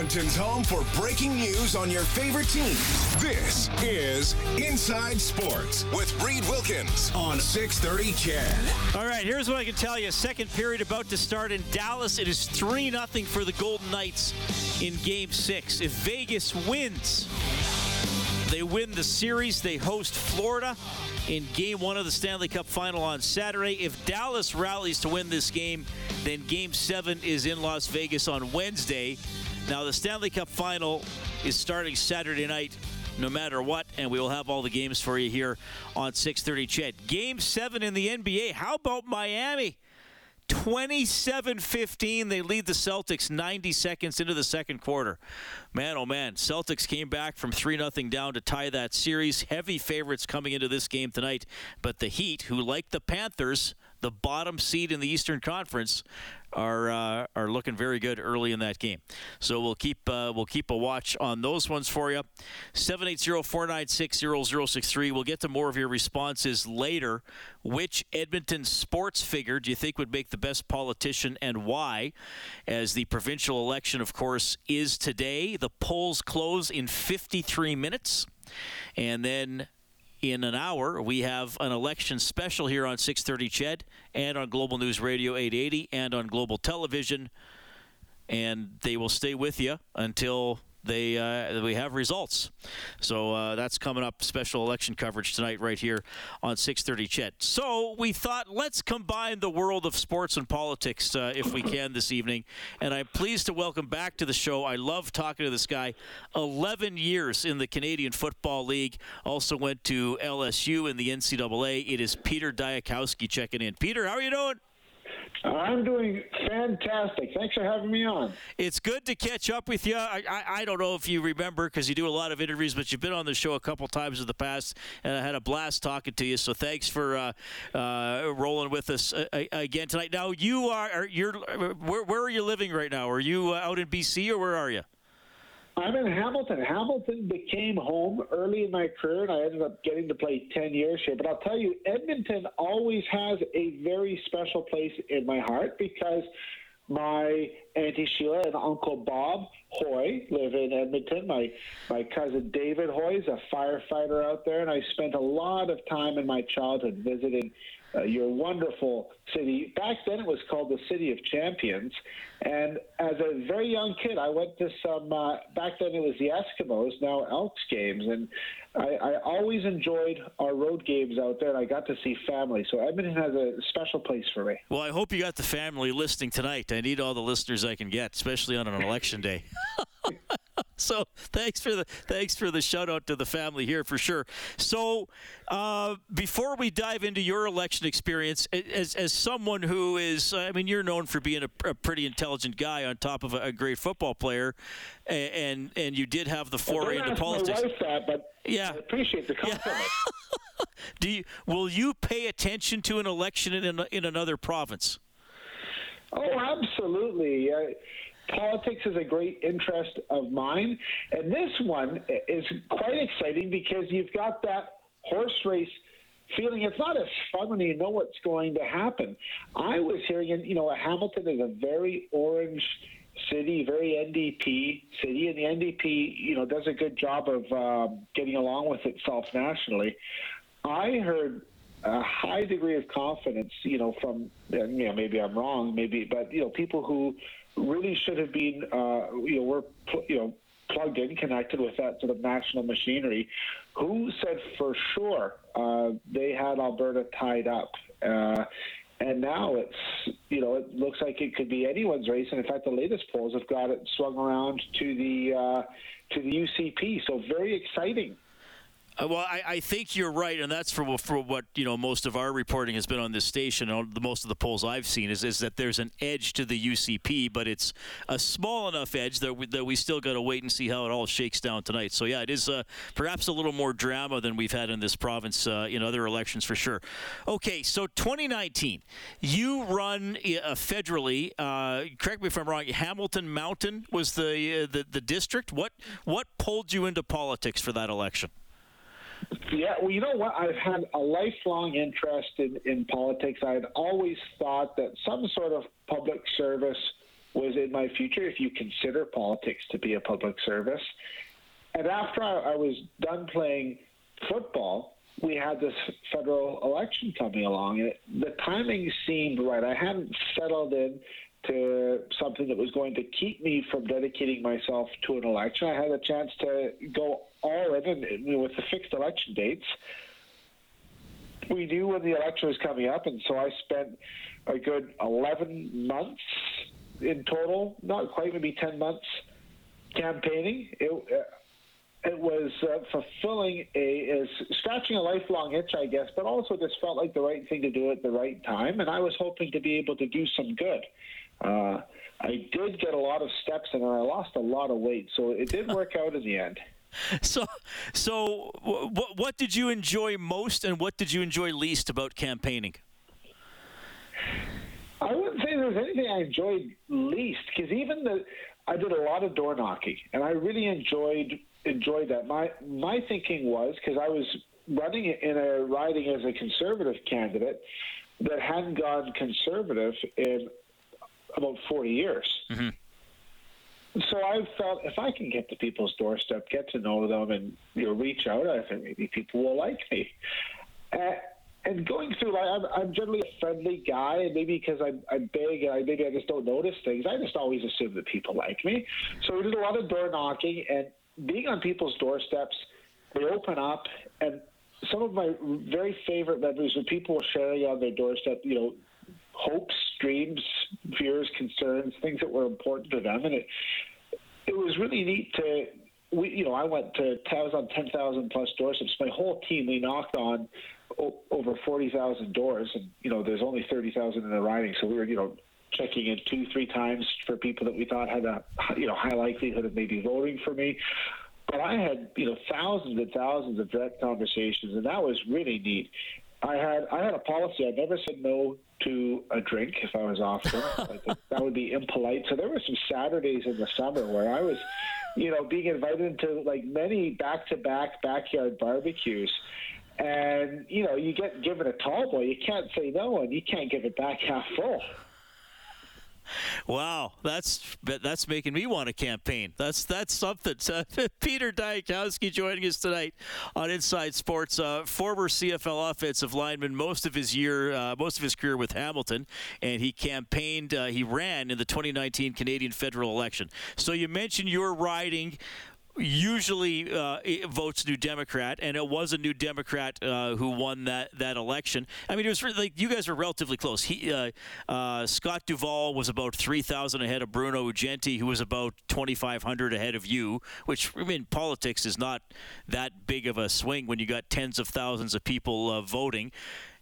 Edmonton's home for breaking news on your favorite teams. This is Inside Sports with Reed Wilkins on 630 CHED. All right, here's what I can tell you. Second period about to start in Dallas. It is 3-0 for the Golden Knights in Game 6. If Vegas wins, they win the series. They host Florida in Game 1 of the Stanley Cup Final on Saturday. If Dallas rallies to win this game, then Game 7 is in Las Vegas on Wednesday. Now, the Stanley Cup Final is starting Saturday night no matter what, and we will have all the games for you here on 630 CHED. Game 7 in the NBA. How about Miami? 27-15. They lead the Celtics 90 seconds into the second quarter. Man, oh man. Celtics came back from 3-0 down to tie that series. Heavy favorites coming into this game tonight. But the Heat, who like the Panthers, the bottom seed in the Eastern Conference, are looking very good early in that game. So we'll keep a watch on those ones for you. 780-496-0063. We'll get to more of your responses later. Which Edmonton sports figure do you think would make the best politician and why? As the provincial election, of course, is today. The polls close in 53 minutes. And then in an hour, we have an election special here on 630 CHED and on Global News Radio 880 and on Global Television. And they will stay with you until we have results. So that's coming up, special election coverage tonight right here on 630 CHED. So we thought, let's combine the world of sports and politics if we can this evening. And I'm pleased to welcome back to the show. I love talking to this guy. 11 years in the Canadian Football League. Also went to LSU in the NCAA. It is Peter Diakowski checking in. Peter, how are you doing? I'm doing fantastic. Thanks for having me on. It's good to catch up with you. I don't know if you remember because you do a lot of interviews, but you've been on the show a couple times in the past, and I had a blast talking to you. So thanks for rolling with us again tonight. Now where are you living right now? Are you out in BC or where are you? I'm in Hamilton. Hamilton became home early in my career, and I ended up getting to play 10 years here. But I'll tell you, Edmonton always has a very special place in my heart because my Auntie Sheila and Uncle Bob Hoy live in Edmonton. My cousin David Hoy is a firefighter out there, and I spent a lot of time in my childhood visiting your wonderful city. Back then it was called the City of Champions. And as a very young kid, I went to some, back then it was the Eskimos, now Elks games. And I always enjoyed our road games out there, and I got to see family. So Edmonton has a special place for me. Well, I hope you got the family listening tonight. I need all the listeners I can get, especially on an election day. So thanks for the shout out to the family here for sure. So before we dive into your election experience, as someone who is, I mean, you're known for being a pretty intelligent guy on top of a great football player, and you did have the foray into politics. My wife that, but yeah, I appreciate the compliment. Yeah. Will you pay attention to an election in another province? Oh, absolutely. Politics is a great interest of mine, and this one is quite exciting because you've got that horse race feeling. It's not as fun when you know what's going to happen. I was hearing, Hamilton is a very orange city, very NDP city, and the NDP, does a good job of getting along with itself nationally. I heard a high degree of confidence, from, maybe I'm wrong, but people who really should have been, were plugged in, connected with that sort of national machinery, who said for sure they had Alberta tied up. And now it looks like it could be anyone's race. And in fact, the latest polls have got it swung around to the UCP. So very exciting. Well, I think you're right, and that's for what most of our reporting has been on this station. Most of the polls I've seen is that there's an edge to the UCP, but it's a small enough edge that we still got to wait and see how it all shakes down tonight. So yeah, it is perhaps a little more drama than we've had in this province in other elections for sure. Okay, so 2019, you run federally. Correct me if I'm wrong. Hamilton Mountain was the district. What pulled you into politics for that election? Yeah, well, you know what? I've had a lifelong interest in politics. I had always thought that some sort of public service was in my future if you consider politics to be a public service. And after I was done playing football, we had this federal election coming along, and the timing seemed right. I hadn't settled in to something that was going to keep me from dedicating myself to an election. I had a chance to go all in, and with the fixed election dates, we knew when the election was coming up, and so I spent a good 11 months in total, not quite, maybe 10 months campaigning. It was fulfilling, scratching a lifelong itch, I guess, but also just felt like the right thing to do at the right time, and I was hoping to be able to do some good. I did get a lot of steps in, and I lost a lot of weight, so it did work out in the end. So what did you enjoy most, and what did you enjoy least about campaigning? I wouldn't say there was anything I enjoyed least, because I did a lot of door knocking, and I really enjoyed that. My thinking was, because I was running in a riding as a conservative candidate that hadn't gone conservative in about 40 years. Mm-hmm. So I felt if I can get to people's doorstep, get to know them, and reach out, I think maybe people will like me. And going through life, I'm generally a friendly guy, and maybe because I'm big and maybe I just don't notice things, I just always assume that people like me. So we did a lot of door knocking, and being on people's doorsteps, they open up, and some of my very favorite memories when people were sharing on their doorstep, hopes, dreams, fears, concerns, things that were important to them, and it was really neat to. I was on 10,000 plus doorsteps. My whole team, we knocked on over 40,000 doors, and there's only 30,000 in the riding, so we were checking in 2-3 times for people that we thought had a high likelihood of maybe voting for me. But I had thousands and thousands of direct conversations, and that was really neat. I had a policy. I never said no to a drink if I was offered. That would be impolite. So there were some Saturdays in the summer where I was, being invited into many back-to-back backyard barbecues. And, you get given a tall boy, you can't say no, and you can't give it back half full. Wow, that's making me want to campaign. That's something. Peter Dyakowski joining us tonight on Inside Sports. Former CFL offensive lineman, most of his career with Hamilton, and he ran in the 2019 Canadian federal election. So you mentioned your riding usually votes New Democrat, and it was a New Democrat who won that election. I mean, it was you guys were relatively close. Scott Duvall was about 3,000 ahead of Bruno Ugenti, who was about 2,500 ahead of you, which, politics is not that big of a swing when you got tens of thousands of people voting.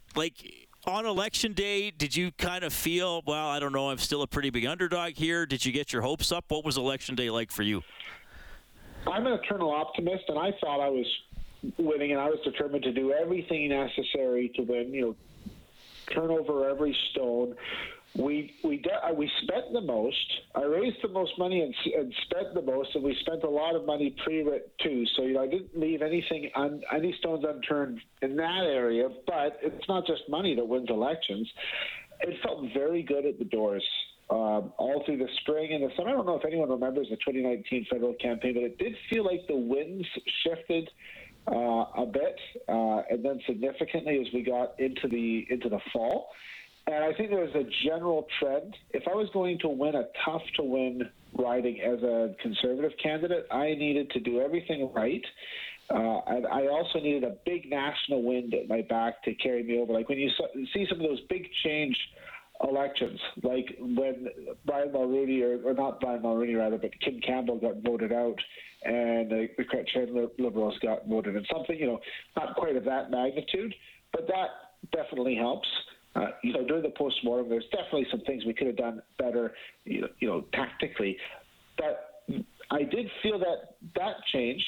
On election day, did you kind of feel, well, I don't know, I'm still a pretty big underdog here? Did you get your hopes up? What was election day like for you? I'm an eternal optimist, and I thought I was winning, and I was determined to do everything necessary to win. Turn over every stone. We spent the most. I raised the most money and spent the most, and we spent a lot of money pre-writ too. So I didn't leave any stones unturned in that area. But it's not just money that wins elections. It felt very good at the doors. All through the spring and the summer. I don't know if anyone remembers the 2019 federal campaign, but it did feel like the winds shifted a bit, and then significantly as we got into the fall. And I think there was a general trend. If I was going to win a tough-to-win riding as a conservative candidate, I needed to do everything right. And I also needed a big national wind at my back to carry me over. Like when you see some of those big change elections, like when Brian Mulroney, or not Brian Mulroney rather, but Kim Campbell got voted out, and the Chrétien Liberals got voted in. Something, not quite of that magnitude, but that definitely helps. During the post-mortem, there's definitely some things we could have done better, tactically. But I did feel that change.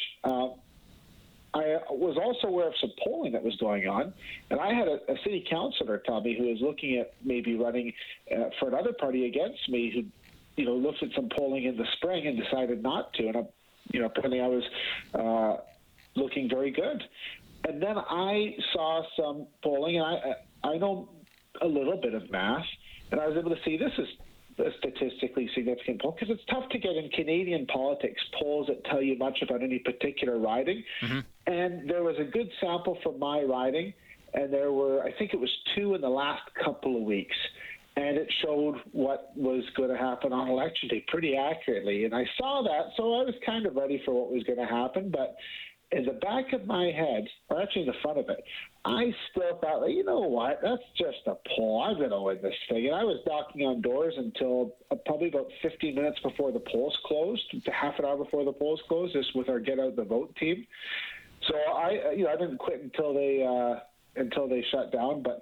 I was also aware of some polling that was going on, and I had a city councilor tell me, who was looking at maybe running for another party against me, who looked at some polling in the spring and decided not to, and apparently I was looking very good. And then I saw some polling, and I know a little bit of math, and I was able to see this is a statistically significant poll, because it's tough to get in Canadian politics polls that tell you much about any particular riding. Mm-hmm. And there was a good sample for my riding, and there were, I think it was 2 in the last couple of weeks. And it showed what was going to happen on election day pretty accurately. And I saw that, so I was kind of ready for what was going to happen. But in the back of my head, or actually in the front of it, I still thought, well, you know what, that's just a poll. I'm going to win this thing. And I was knocking on doors until probably about 15 minutes before the polls closed, to half an hour before the polls closed, just with our Get Out the Vote team. So I didn't quit until they shut down. But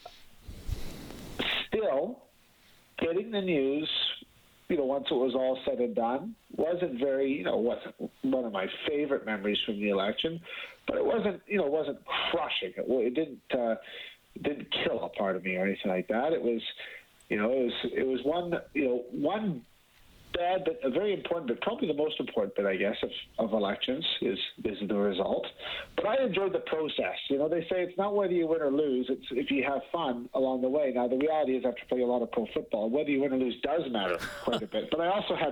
still, getting the news, once it was all said and done, wasn't one of my favorite memories from the election, but it wasn't crushing. It didn't kill a part of me or anything like that. It was, it was one bad, but a very important, but probably the most important bit, I guess, of elections is the result. But I enjoyed the process. They say it's not whether you win or lose, it's if you have fun along the way. Now, the reality is after playing a lot of pro football, whether you win or lose does matter quite a bit. But I also had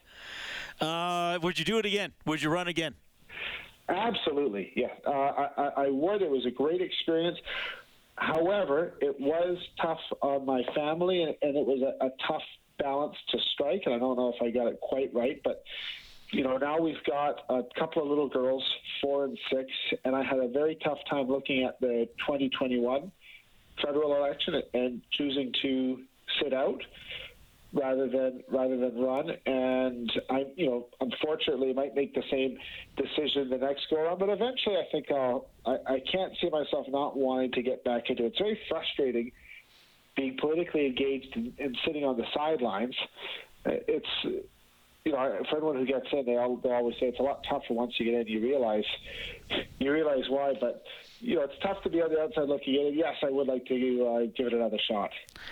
fun. Would you do it again? Would you run again? Absolutely, yeah. I would. It was a great experience. However, it was tough on my family, and it was a tough balance to strike, and I don't know if I got it quite right, but now we've got a couple of little girls, 4 and 6, and I had a very tough time looking at the 2021 federal election and choosing to sit out rather than run. And I unfortunately might make the same decision the next go around, but eventually I think I can't see myself not wanting to get back into it. It's very frustrating being politically engaged and sitting on the sidelines. It's, for anyone who gets in, they always say it's a lot tougher once you get in. You realize why, but it's tough to be on the outside looking in. And yes, I would like to give it another shot.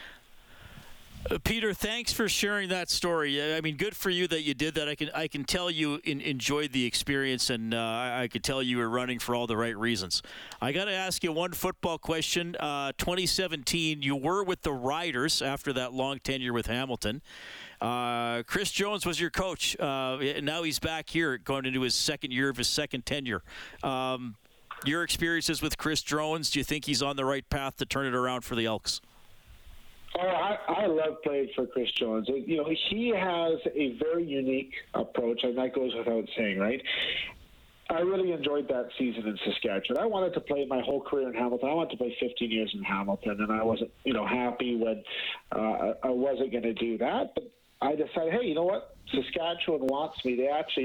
Peter, thanks for sharing that story. I mean, good for you that you did that. I can tell you enjoyed the experience, and I could tell you were running for all the right reasons. I got to ask you one football question. 2017, you were with the Riders after that long tenure with Hamilton. Chris Jones was your coach. Now he's back here going into his second year of his second tenure. Your experiences with Chris Jones, do you think he's on the right path to turn it around for the Elks? Oh, I love playing for Chris Jones. He has a very unique approach, and that goes without saying, right? I really enjoyed that season in Saskatchewan. I wanted to play my whole career in Hamilton. I wanted to play 15 years in Hamilton, and I wasn't, happy when I wasn't going to do that. But I decided, hey, you know what? Saskatchewan wants me.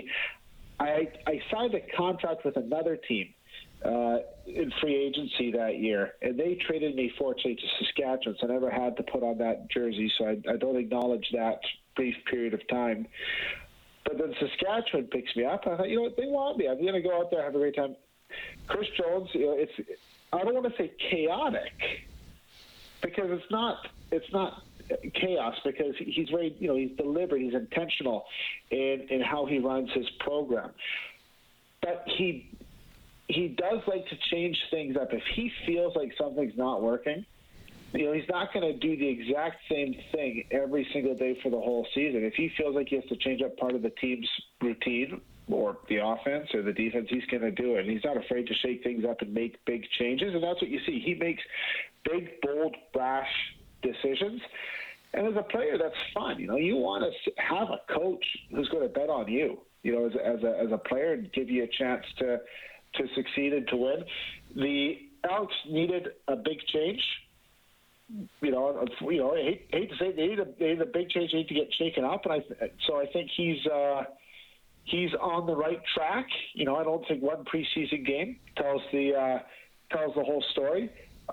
I signed a contract with another team in free agency that year, and they traded me fortunately to Saskatchewan, so I never had to put on that jersey, so I don't acknowledge that brief period of time. But then Saskatchewan picks me up, and I thought, what, they want me. I'm going to go out there, have a great time. Chris Jones, I don't want to say chaotic, because it's not chaos, because he's very, he's deliberate, he's intentional in how he runs his program. But he does like to change things up. If he feels like something's not working, he's not going to do the exact same thing every single day for the whole season. If he feels like he has to change up part of the team's routine or the offense or the defense, he's going to do it. And he's not afraid to shake things up and make big changes, and that's what you see. He makes big, bold, brash decisions. And as a player, that's fun. You want to have a coach who's going to bet on you, as a player, and give you a chance to succeed and to win. The Elks needed a big change. I hate to say it, they need a big change. They need to get shaken up, and so I think he's on the right track. I don't think one preseason game tells the whole story.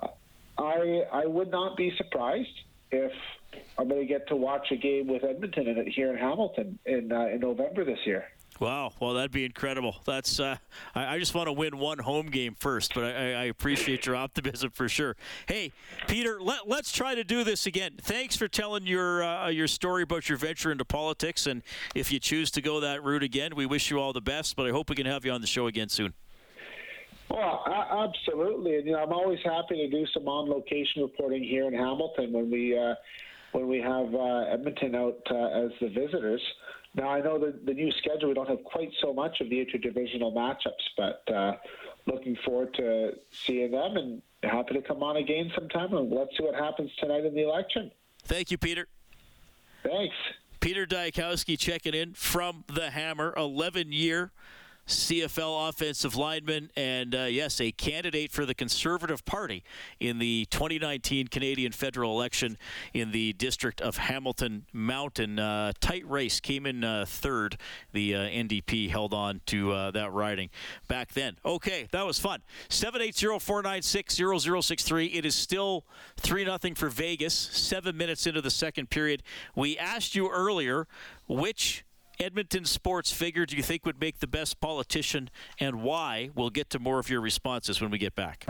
I would not be surprised if I'm going to get to watch a game with Edmonton in it here in Hamilton in November this year. Wow, well, that'd be incredible. That's I just want to win one home game first, but I appreciate your optimism for sure. Hey, Peter, let's try to do this again. Thanks for telling your story about your venture into politics, and if you choose to go that route again, we wish you all the best, but I hope we can have you on the show again soon. Well, absolutely, and I'm always happy to do some on-location reporting here in Hamilton when we when we have Edmonton out as the visitors. Now, I know the new schedule, we don't have quite so much of the interdivisional matchups, but looking forward to seeing them and happy to come on again sometime, and let's see what happens tonight in the election. Thank you, Peter. Thanks. Peter Diakowski checking in from the Hammer, 11-year CFL offensive lineman, and yes, a candidate for the Conservative Party in the 2019 Canadian federal election in the district of Hamilton Mountain. Tight race, came in third. The NDP held on to that riding back then. Okay, that was fun. 780-496-0063. It is still 3-0 for Vegas, 7 minutes into the second period. We asked you earlier which Edmonton sports figure do you think would make the best politician and why? We'll get to more of your responses when we get back.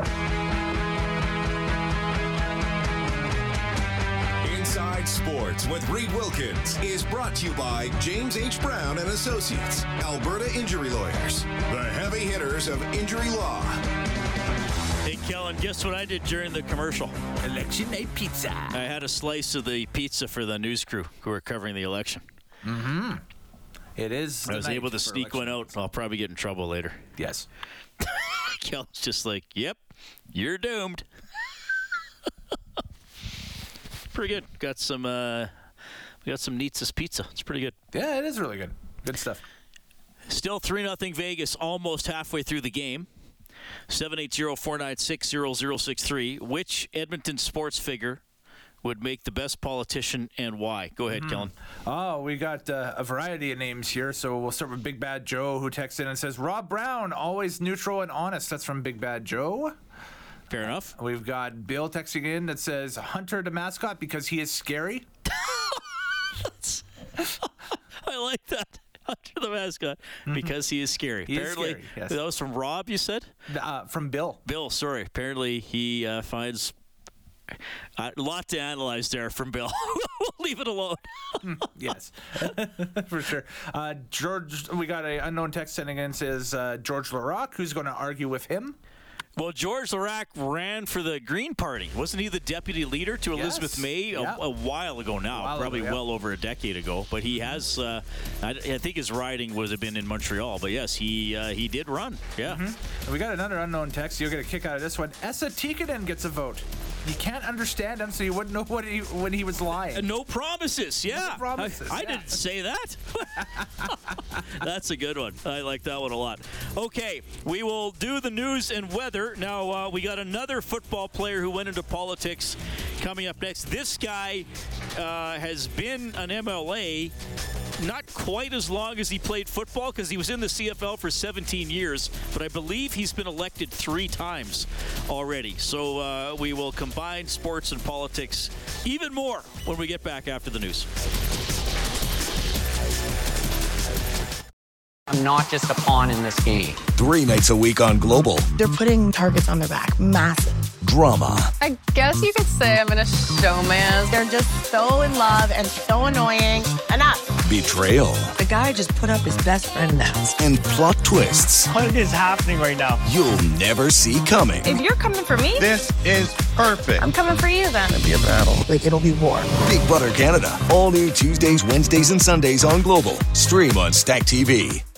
Inside Sports with Reed Wilkins is brought to you by James H. Brown and Associates, Alberta Injury Lawyers, the heavy hitters of injury law. Hey, Kellen, guess what I did during the commercial? Election night pizza. I had a slice of the pizza for the news crew who were covering the election. Mm-hmm. It is. I was able to sneak one out. I'll probably get in trouble later. Yes. Kel's just like, yep, you're doomed. Pretty good. Got some Nietzsche's pizza. It's pretty good. Yeah, it is really good. Good stuff. Still 3-0 Vegas, almost halfway through the game. 780-496-0063. Which Edmonton sports figure would make the best politician and why? Go ahead, Kellen. Oh, we got a variety of names here. So we'll start with Big Bad Joe, who texts in and says, Rob Brown, always neutral and honest. That's from Big Bad Joe. Fair enough. We've got Bill texting in that says, Hunter the mascot because he is scary. I like that. Hunter the mascot because he is scary. He Apparently, is scary, yes. That was from Rob, you said? From Bill. Bill, sorry. Apparently he finds a lot to analyze there from Bill. We'll leave it alone. Yes, for sure. George, we got an unknown text sending in, says George Larac, who's going to argue with him. Well, George Larac ran for the Green Party. Wasn't he the deputy leader to Elizabeth May a while ago now? Probably well over a decade ago. But he has, I think his riding would have been in Montreal. But yes, he did run. Yeah. Mm-hmm. We got another unknown text. You'll get a kick out of this one. Esa Tikkanen gets a vote. You can't understand him, so you wouldn't know when he was lying. No promises, yeah. No promises, I didn't say that. That's a good one. I like that one a lot. Okay, we will do the news and weather. Now, we got another football player who went into politics coming up next. This guy has been an MLA not quite as long as he played football because he was in the CFL for 17 years, but I believe he's been elected 3 times already. So we will combine sports and politics even more when we get back after the news. I'm not just a pawn in this game. 3 nights a week on Global. They're putting targets on their back. Massive. Drama. I guess you could say I'm in a showman. They're just so in love and so annoying. Enough. Betrayal. The guy just put up his best friend now. And plot twists. What is happening right now? You'll never see coming. If you're coming for me, This is perfect. I'm coming for you then. It'll be a battle. Like, it'll be war. Big Brother Canada. All new Tuesdays, Wednesdays, and Sundays on Global. Stream on Stack TV.